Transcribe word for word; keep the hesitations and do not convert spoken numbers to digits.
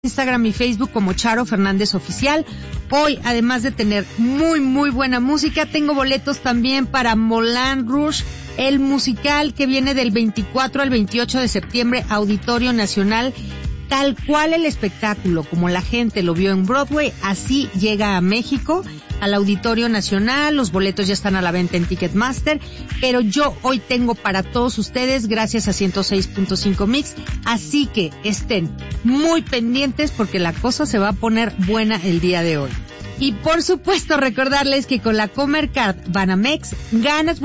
Instagram y Facebook como Charo Fernández Oficial. Hoy, además de tener muy, muy buena música, tengo boletos también para Moulin Rouge, el musical que viene del veinticuatro al veintiocho de septiembre, Auditorio Nacional. Tal cual el espectáculo, como la gente lo vio en Broadway, así llega a México, al Auditorio Nacional. Los boletos ya están a la venta en Ticketmaster, pero yo hoy tengo para todos ustedes, gracias a ciento seis punto cinco Mix, así que estén muy pendientes porque la cosa se va a poner buena el día de hoy. Y por supuesto recordarles que con la Comercard Banamex ganas